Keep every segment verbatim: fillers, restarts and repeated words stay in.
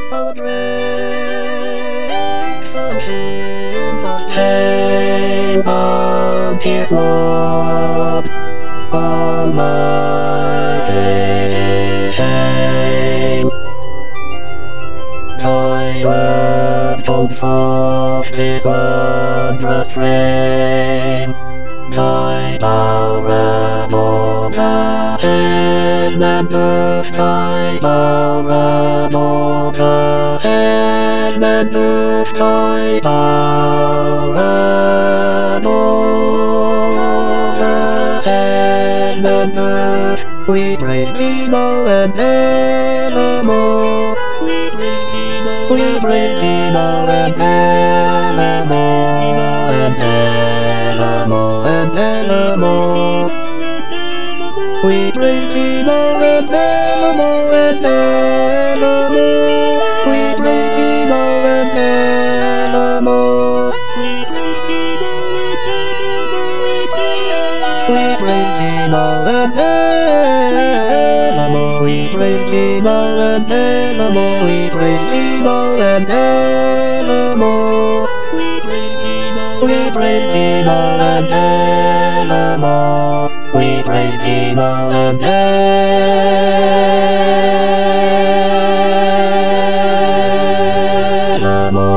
I'll drink some shades of pain on his love on my pain. Tired tones of this wondrous strain, thy Balramona heaven and earth, thy Balramona heaven and earth, thy Balramona heaven and earth. We praise thee, Mo and Elamo. We praise thee, Mo. We praise thee, Mo and Elamo and Elamo and Elamo. We praise thee, Mo and Elamo and Elamo. We praise thee, Mo and Elamo. We praise thee, Mo and Elamo. We praise thee, Mo and Elamo. We praise thee, Mo and Elamo. We praise thee, Mo. We praise thee, Mo and Elamo. We praise thee, Mo and Elamo.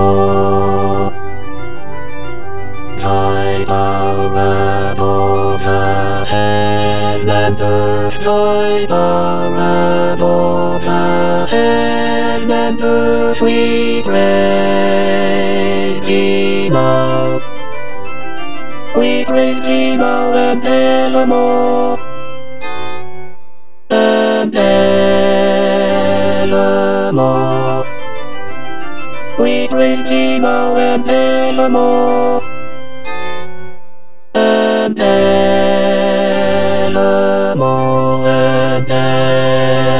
Thy Balramona heaven and earth, thy Balramona heaven and earth, we praise thee, Mo. We praise thee, Mo and Elamo and Elamo. We praise thee, Mo and Elamo and Elamo and Elamo.